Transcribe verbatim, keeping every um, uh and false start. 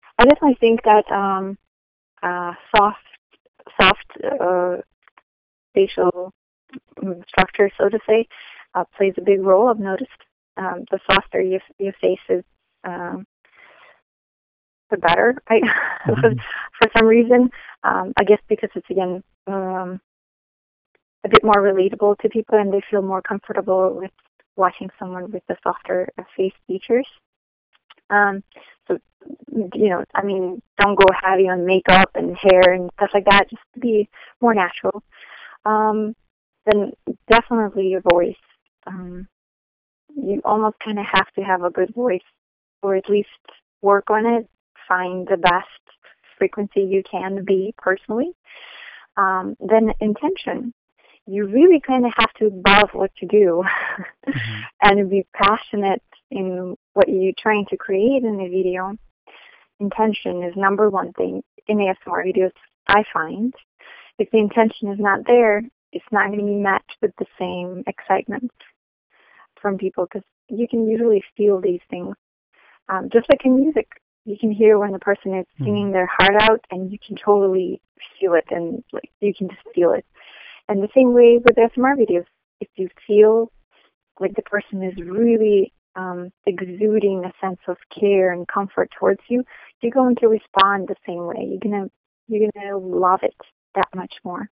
I definitely think that um, uh, soft, soft uh, facial mm, structure, so to say, uh, plays a big role. I've noticed um, the softer your your face is, um, the better. I, for, Mhm. for some reason, um, I guess because it's again um, a bit more relatable to people, and they feel more comfortable with watching someone with the softer uh, face features. Um, so, you know, I mean, don't go heavy on makeup and hair and stuff like that. Just be more natural. Um, then definitely your voice. Um, you almost kind of have to have a good voice, or at least work on it. Find the best frequency you can be personally. Um, then intention. You really kind of have to love what you do Mhm. and be passionate in what you're trying to create in a video. Intention is number one thing in A S M R videos, I find. If the intention is not there, it's not going to be matched with the same excitement from people, because you can usually feel these things. Um, just like in music, you can hear when the person is Mhm. singing their heart out, and you can totally feel it, and like you can just feel it. And the same way with S M R videos, if you feel like the person is really um, exuding a sense of care and comfort towards you, you're going to respond the same way. You're gonna you're gonna love it that much more.